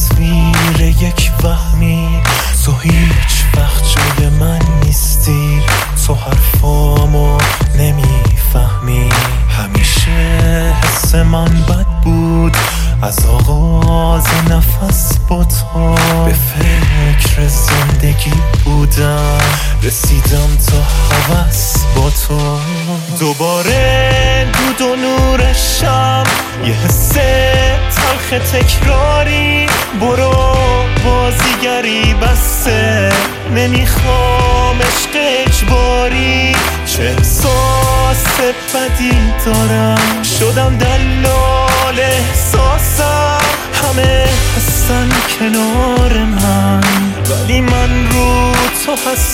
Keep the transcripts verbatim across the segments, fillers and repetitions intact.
تصویر یک وهمی، تو هیچ وقت جای من نیستی، تو حرفامو نمیفهمی. همیشه حس من بد بود از آغاز نفس با تو، به فکر زندگی بودم رسیدم تا هوس با تو. دوباره دود و نورشم، یه حس تلخ تکراری، برو بازیگری بسته، نمیخوام عشق اجباری. چه احساس بدی دارم، شدم دلال احساسم، همه هستن کنار من ولی من رو تو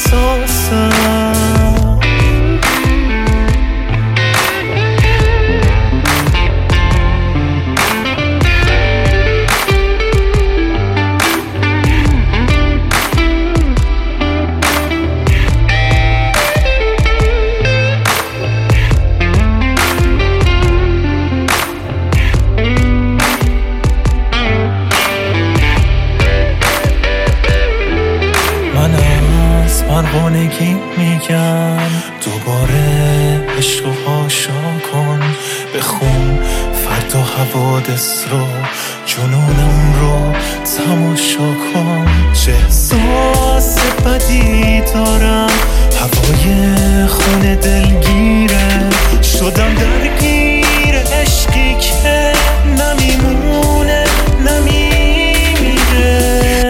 حساسم. پروانگی میگم دوباره عشق و هاشا کن، بخون فردا حوادث رو، جنونم رو تماشا کن. چه احساس بدی دارم، هوای خونه دلگیره، شدم درگیر عشقی که نمیمونه نمیمیره.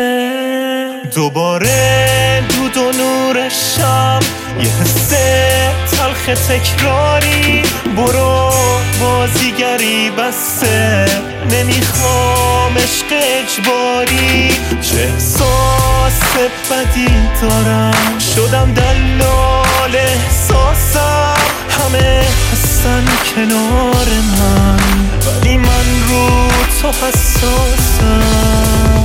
دوباره دود و نورشم، یه حس تلخ تکراری، برو بازیگری بسته، نمیخوام عشق اجباری. چه احساس بدی دارم، شدم دلال احساسم، همه هستن کنار من ولی من رو تو حساسم.